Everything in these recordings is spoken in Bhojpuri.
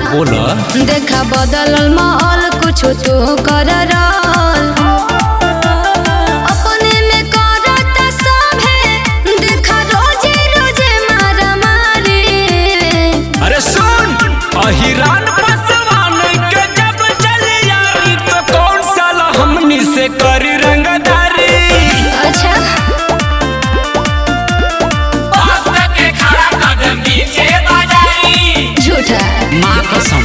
बोला देखा बदलल माहौल कुछ तो कर अपने में करता सभे देखा रोजे रोजे मारा मारी। अरे सुन अहिरान पसवान के जब चली यारी तो कौन साला हमनी से करी रंगदारी। अच्छा झूठा माँ कसम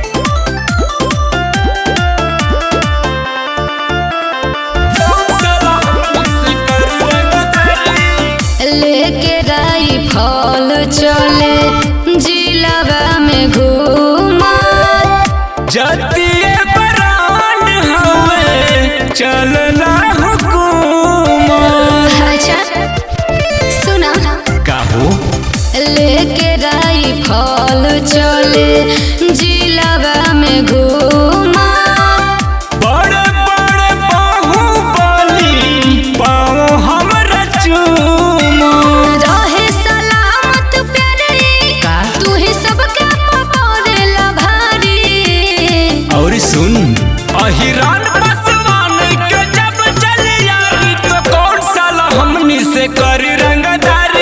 लेके राइफल चले जिलावा में घूमा जतिये बरांड हवे चलना हुकुमा। अच्छा सुना काहो लेके राइफल चले जिलावा में घूमा बड़े बड़े बाहुबली पाओ हमरा चूमा। रहे सलामत प्यारी तू ही सबके पकड़ेला भारी। और सुन अहिरान पसवान के जब चली यारी तो कौन साला हमनी से करी रंगदारी।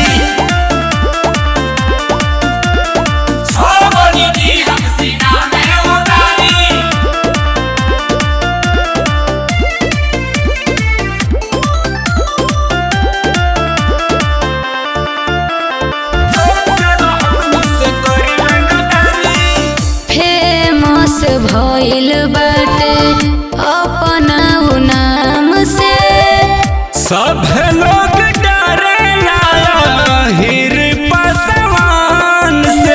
फेमस भइल बाटे अपना उ नाम से सब लोग डरेला हिर पसवान से।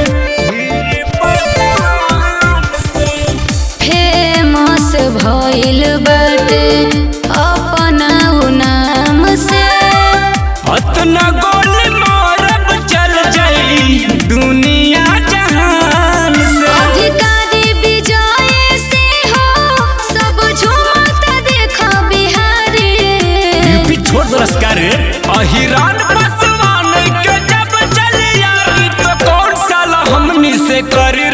फेमस भइल बाटे अपना उ नाम से अतना गोली मारब चल जाई दुनिया जहान से। अधिकारी विजय से हो सब झूमता देखा बिहारी। यूपी छोड़ दरस्कार अहिरान पसवान के जब चली यारी तो कौन साला हमनी से करी